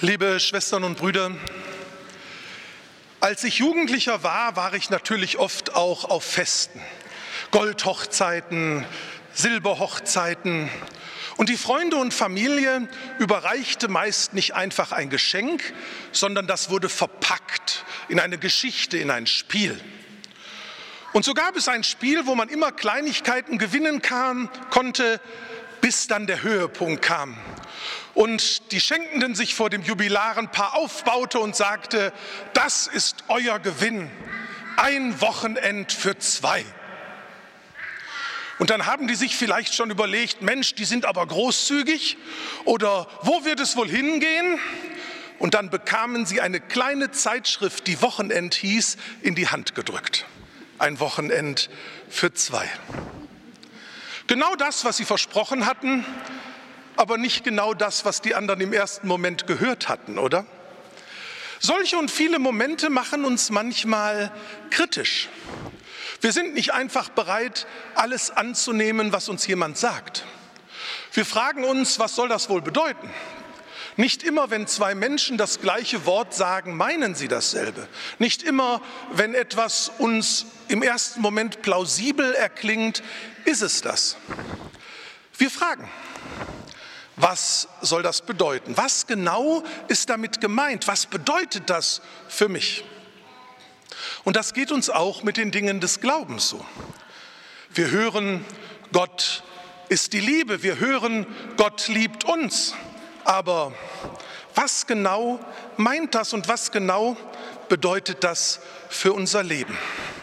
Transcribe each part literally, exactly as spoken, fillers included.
Liebe Schwestern und Brüder, als ich Jugendlicher war, war ich natürlich oft auch auf Festen, Goldhochzeiten, Silberhochzeiten. Und die Freunde und Familie überreichte meist nicht einfach ein Geschenk, sondern das wurde verpackt in eine Geschichte, in ein Spiel. Und so gab es ein Spiel, wo man immer Kleinigkeiten gewinnen kann, konnte, bis dann der Höhepunkt kam. Und die Schenkenden sich vor dem Jubilarenpaar aufbaute und sagte, das ist euer Gewinn, ein Wochenend für zwei. Und dann haben die sich vielleicht schon überlegt, Mensch, die sind aber großzügig oder wo wird es wohl hingehen? Und dann bekamen sie eine kleine Zeitschrift, die Wochenend hieß, in die Hand gedrückt. Ein Wochenend für zwei. Genau das, was sie versprochen hatten, aber nicht genau das, was die anderen im ersten Moment gehört hatten, oder? Solche und viele Momente machen uns manchmal kritisch. Wir sind nicht einfach bereit, alles anzunehmen, was uns jemand sagt. Wir fragen uns, was soll das wohl bedeuten? Nicht immer, wenn zwei Menschen das gleiche Wort sagen, meinen sie dasselbe. Nicht immer, wenn etwas uns im ersten Moment plausibel erklingt, ist es das. Wir fragen, was soll das bedeuten? Was genau ist damit gemeint? Was bedeutet das für mich? Und das geht uns auch mit den Dingen des Glaubens so. Wir hören, Gott ist die Liebe. Wir hören, Gott liebt uns. Aber was genau meint das und was genau bedeutet das für unser Leben?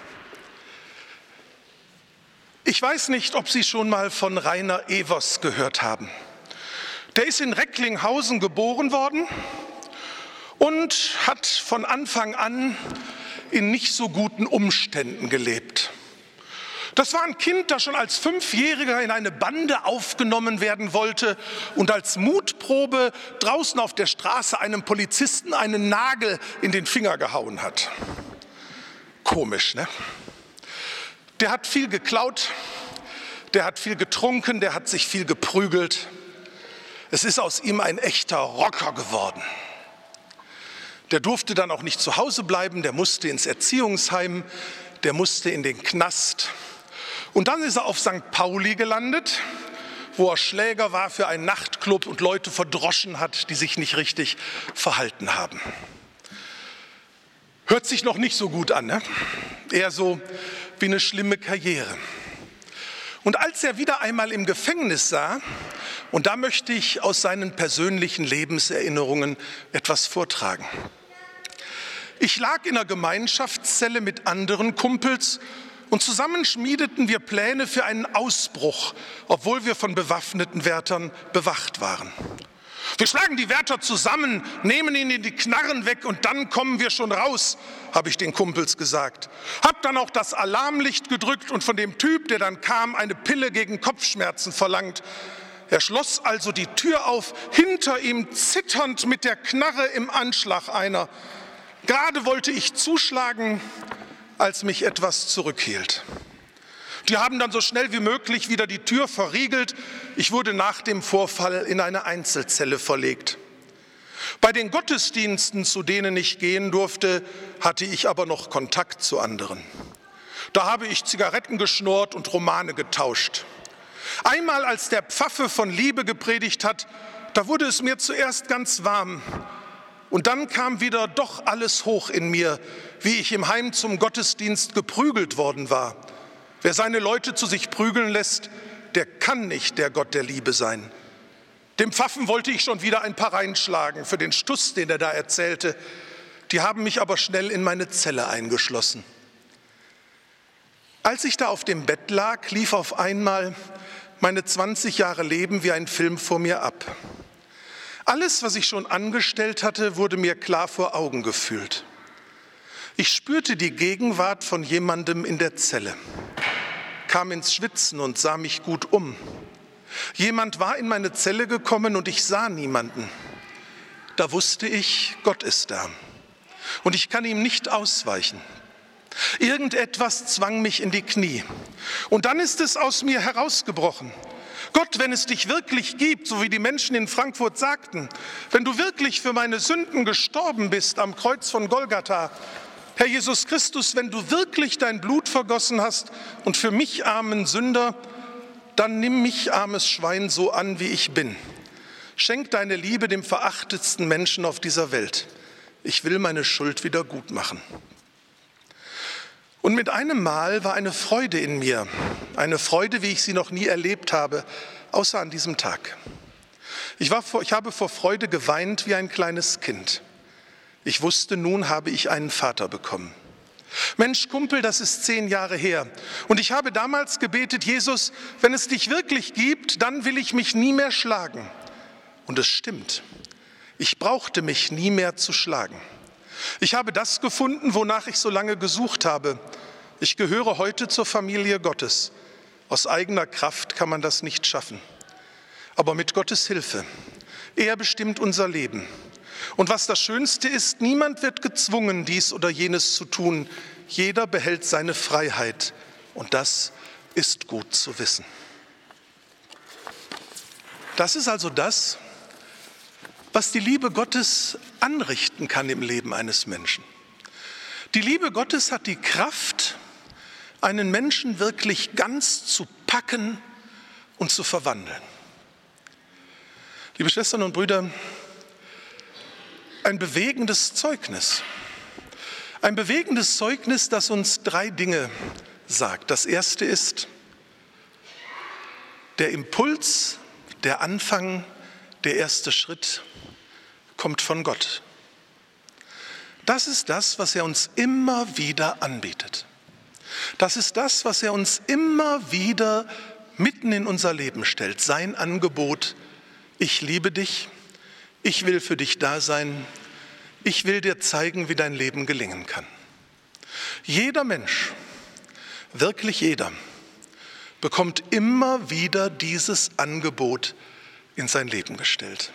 Ich weiß nicht, ob Sie schon mal von Rainer Evers gehört haben. Der ist in Recklinghausen geboren worden und hat von Anfang an in nicht so guten Umständen gelebt. Das war ein Kind, das schon als Fünfjähriger in eine Bande aufgenommen werden wollte und als Mutprobe draußen auf der Straße einem Polizisten einen Nagel in den Finger gehauen hat. Komisch, ne? Der hat viel geklaut, der hat viel getrunken, der hat sich viel geprügelt. Es ist aus ihm ein echter Rocker geworden. Der durfte dann auch nicht zu Hause bleiben, der musste ins Erziehungsheim, der musste in den Knast. Und dann ist er auf Sankt Pauli gelandet, wo er Schläger war für einen Nachtclub und Leute verdroschen hat, die sich nicht richtig verhalten haben. Hört sich noch nicht so gut an, ne? Eher so wie eine schlimme Karriere. Und als er wieder einmal im Gefängnis sah, und da möchte ich aus seinen persönlichen Lebenserinnerungen etwas vortragen. Ich lag in einer Gemeinschaftszelle mit anderen Kumpels und zusammen schmiedeten wir Pläne für einen Ausbruch, obwohl wir von bewaffneten Wärtern bewacht waren. Wir schlagen die Wärter zusammen, nehmen ihnen die Knarren weg und dann kommen wir schon raus, habe ich den Kumpels gesagt. Hab dann auch das Alarmlicht gedrückt und von dem Typ, der dann kam, eine Pille gegen Kopfschmerzen verlangt. Er schloss also die Tür auf, hinter ihm zitternd mit der Knarre im Anschlag einer. Gerade wollte ich zuschlagen, als mich etwas zurückhielt. Die haben dann so schnell wie möglich wieder die Tür verriegelt. Ich wurde nach dem Vorfall in eine Einzelzelle verlegt. Bei den Gottesdiensten, zu denen ich gehen durfte, hatte ich aber noch Kontakt zu anderen. Da habe ich Zigaretten geschnurrt und Romane getauscht. Einmal, als der Pfaffe von Liebe gepredigt hat, da wurde es mir zuerst ganz warm. Und dann kam wieder doch alles hoch in mir, wie ich im Heim zum Gottesdienst geprügelt worden war. Wer seine Leute zu sich prügeln lässt, der kann nicht der Gott der Liebe sein. Dem Pfaffen wollte ich schon wieder ein paar reinschlagen für den Stuss, den er da erzählte. Die haben mich aber schnell in meine Zelle eingeschlossen. Als ich da auf dem Bett lag, lief auf einmal meine zwanzig Jahre Leben wie ein Film vor mir ab. Alles, was ich schon angestellt hatte, wurde mir klar vor Augen gefühlt. Ich spürte die Gegenwart von jemandem in der Zelle, kam ins Schwitzen und sah mich gut um. Jemand war in meine Zelle gekommen und ich sah niemanden. Da wusste ich, Gott ist da und ich kann ihm nicht ausweichen. Irgendetwas zwang mich in die Knie und dann ist es aus mir herausgebrochen. Gott, wenn es dich wirklich gibt, so wie die Menschen in Frankfurt sagten, wenn du wirklich für meine Sünden gestorben bist am Kreuz von Golgatha, Herr Jesus Christus, wenn du wirklich dein Blut vergossen hast und für mich, armen Sünder, dann nimm mich, armes Schwein, so an, wie ich bin. Schenk deine Liebe dem verachtetsten Menschen auf dieser Welt. Ich will meine Schuld wieder gut machen. Und mit einem Mal war eine Freude in mir, eine Freude, wie ich sie noch nie erlebt habe, außer an diesem Tag. Ich, war vor, ich habe vor Freude geweint wie ein kleines Kind. Ich wusste, nun habe ich einen Vater bekommen. Mensch, Kumpel, das ist zehn Jahre her. Und ich habe damals gebetet, Jesus, wenn es dich wirklich gibt, dann will ich mich nie mehr schlagen. Und es stimmt, ich brauchte mich nie mehr zu schlagen. Ich habe das gefunden, wonach ich so lange gesucht habe. Ich gehöre heute zur Familie Gottes. Aus eigener Kraft kann man das nicht schaffen. Aber mit Gottes Hilfe. Er bestimmt unser Leben. Und was das Schönste ist, niemand wird gezwungen, dies oder jenes zu tun. Jeder behält seine Freiheit. Und das ist gut zu wissen. Das ist also das, was die Liebe Gottes anrichten kann im Leben eines Menschen. Die Liebe Gottes hat die Kraft, einen Menschen wirklich ganz zu packen und zu verwandeln. Liebe Schwestern und Brüder, ein bewegendes Zeugnis. Ein bewegendes Zeugnis, das uns drei Dinge sagt. Das erste ist, der Impuls, der Anfang, der erste Schritt kommt von Gott. Das ist das, was er uns immer wieder anbietet. Das ist das, was er uns immer wieder mitten in unser Leben stellt. Sein Angebot, ich liebe dich, ich will für dich da sein, ich will dir zeigen, wie dein Leben gelingen kann. Jeder Mensch, wirklich jeder, bekommt immer wieder dieses Angebot in sein Leben gestellt.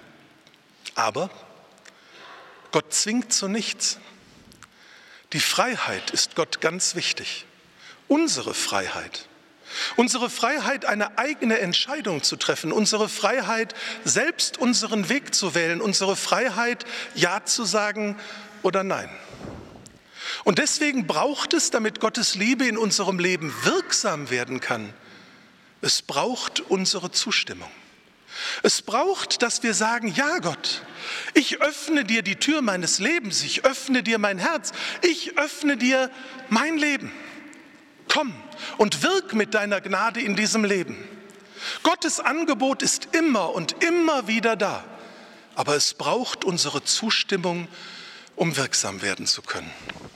Aber Gott zwingt zu nichts. Die Freiheit ist Gott ganz wichtig. Unsere Freiheit. Unsere Freiheit, eine eigene Entscheidung zu treffen. Unsere Freiheit, selbst unseren Weg zu wählen. Unsere Freiheit, Ja zu sagen oder Nein. Und deswegen braucht es, damit Gottes Liebe in unserem Leben wirksam werden kann, es braucht unsere Zustimmung. Es braucht, dass wir sagen, ja Gott, ich öffne dir die Tür meines Lebens, ich öffne dir mein Herz, ich öffne dir mein Leben. Komm und wirk mit deiner Gnade in diesem Leben. Gottes Angebot ist immer und immer wieder da, aber es braucht unsere Zustimmung, um wirksam werden zu können.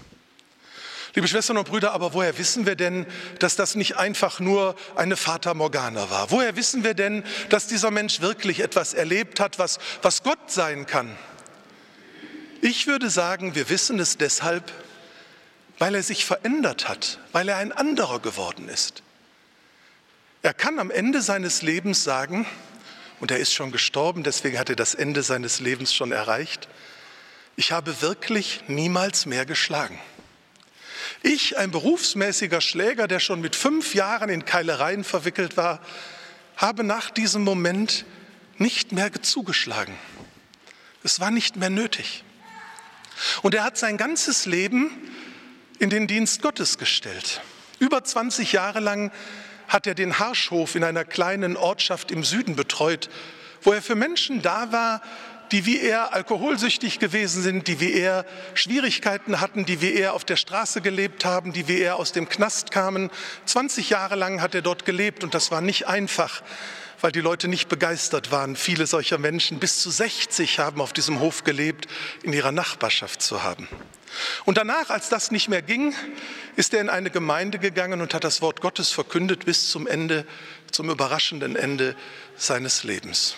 Liebe Schwestern und Brüder, aber woher wissen wir denn, dass das nicht einfach nur eine Fata Morgana war? Woher wissen wir denn, dass dieser Mensch wirklich etwas erlebt hat, was, was Gott sein kann? Ich würde sagen, wir wissen es deshalb, weil er sich verändert hat, weil er ein anderer geworden ist. Er kann am Ende seines Lebens sagen, und er ist schon gestorben, deswegen hat er das Ende seines Lebens schon erreicht, ich habe wirklich niemals mehr geschlagen. Ich, ein berufsmäßiger Schläger, der schon mit fünf Jahren in Keilereien verwickelt war, habe nach diesem Moment nicht mehr zugeschlagen. Es war nicht mehr nötig. Und er hat sein ganzes Leben in den Dienst Gottes gestellt. Über zwanzig Jahre lang hat er den Harschhof in einer kleinen Ortschaft im Süden betreut, wo er für Menschen da war, die wie er alkoholsüchtig gewesen sind, die wie er Schwierigkeiten hatten, die wie er auf der Straße gelebt haben, die wie er aus dem Knast kamen. zwanzig Jahre lang hat er dort gelebt und das war nicht einfach, weil die Leute nicht begeistert waren, viele solcher Menschen, bis zu sechzig haben auf diesem Hof gelebt, in ihrer Nachbarschaft zu haben. Und danach, als das nicht mehr ging, ist er in eine Gemeinde gegangen und hat das Wort Gottes verkündet bis zum Ende, zum überraschenden Ende seines Lebens.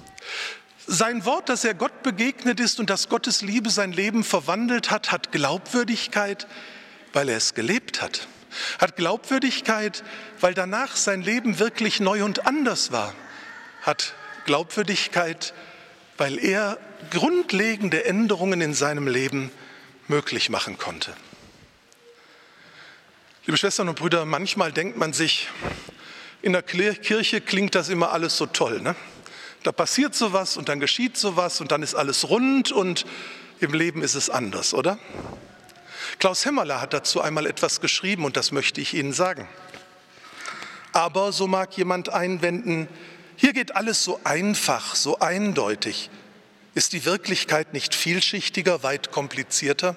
Sein Wort, dass er Gott begegnet ist und dass Gottes Liebe sein Leben verwandelt hat, hat Glaubwürdigkeit, weil er es gelebt hat. Hat Glaubwürdigkeit, weil danach sein Leben wirklich neu und anders war. Hat Glaubwürdigkeit, weil er grundlegende Änderungen in seinem Leben möglich machen konnte. Liebe Schwestern und Brüder, manchmal denkt man sich, In der Kirche klingt das immer alles so toll, ne? Da passiert sowas und dann geschieht sowas und dann ist alles rund und im Leben ist es anders, oder? Klaus Hemmerle hat dazu einmal etwas geschrieben und das möchte ich Ihnen sagen. Aber, so mag jemand einwenden, hier geht alles so einfach, so eindeutig. Ist die Wirklichkeit nicht vielschichtiger, weit komplizierter?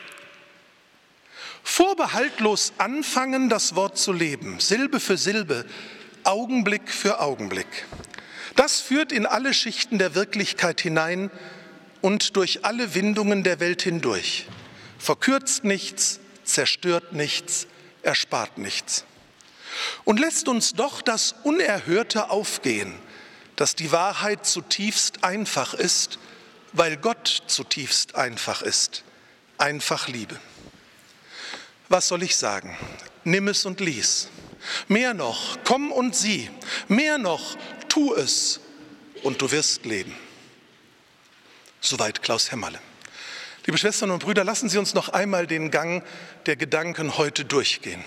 Vorbehaltlos anfangen, das Wort zu leben, Silbe für Silbe, Augenblick für Augenblick. Das führt in alle Schichten der Wirklichkeit hinein und durch alle Windungen der Welt hindurch. Verkürzt nichts, zerstört nichts, erspart nichts. Und lässt uns doch das Unerhörte aufgehen, dass die Wahrheit zutiefst einfach ist, weil Gott zutiefst einfach ist. Einfach Liebe. Was soll ich sagen? Nimm es und lies. Mehr noch, komm und sieh. Mehr noch, tu es und du wirst leben. Soweit Klaus Hemmerle. Liebe Schwestern und Brüder, lassen Sie uns noch einmal den Gang der Gedanken heute durchgehen.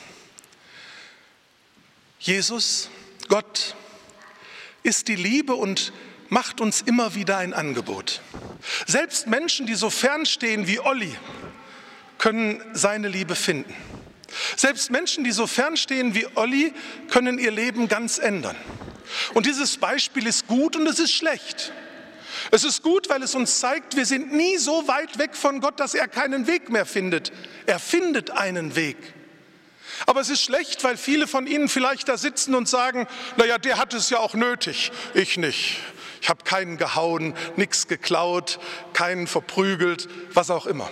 Jesus, Gott, ist die Liebe und macht uns immer wieder ein Angebot. Selbst Menschen, die so fernstehen wie Olli, können seine Liebe finden. Selbst Menschen, die so fernstehen wie Olli, können ihr Leben ganz ändern. Und dieses Beispiel ist gut und es ist schlecht. Es ist gut, weil es uns zeigt, wir sind nie so weit weg von Gott, dass er keinen Weg mehr findet. Er findet einen Weg. Aber es ist schlecht, weil viele von Ihnen vielleicht da sitzen und sagen, naja, der hat es ja auch nötig, ich nicht. Ich habe keinen gehauen, nichts geklaut, keinen verprügelt, was auch immer.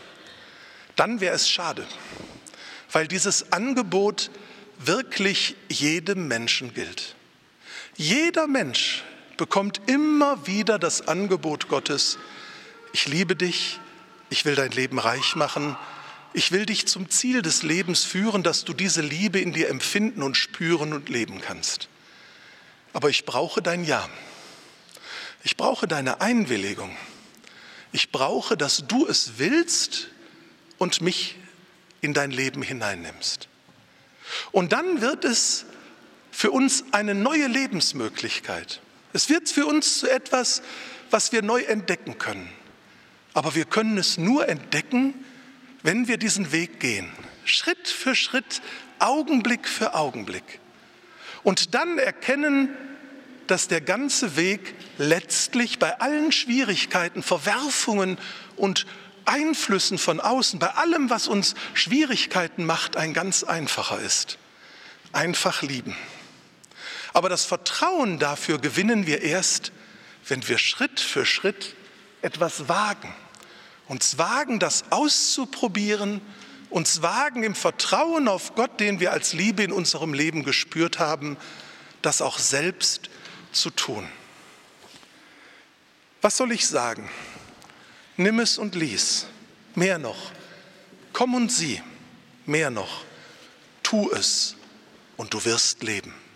Dann wäre es schade, weil dieses Angebot wirklich jedem Menschen gilt. Jeder Mensch bekommt immer wieder das Angebot Gottes, ich liebe dich, ich will dein Leben reich machen, ich will dich zum Ziel des Lebens führen, dass du diese Liebe in dir empfinden und spüren und leben kannst. Aber ich brauche dein Ja. Ich brauche deine Einwilligung. Ich brauche, dass du es willst und mich in dein Leben hineinnimmst. Und dann wird es für uns eine neue Lebensmöglichkeit. Es wird für uns zu etwas, was wir neu entdecken können. Aber wir können es nur entdecken, wenn wir diesen Weg gehen. Schritt für Schritt, Augenblick für Augenblick. Und dann erkennen, dass der ganze Weg letztlich bei allen Schwierigkeiten, Verwerfungen und Einflüssen von außen, bei allem, was uns Schwierigkeiten macht, ein ganz einfacher ist. Einfach lieben. Aber das Vertrauen dafür gewinnen wir erst, wenn wir Schritt für Schritt etwas wagen. Uns wagen, das auszuprobieren, uns wagen im Vertrauen auf Gott, den wir als Liebe in unserem Leben gespürt haben, das auch selbst zu tun. Was soll ich sagen? Nimm es und lies. Mehr noch, komm und sieh. Mehr noch, tu es und du wirst leben.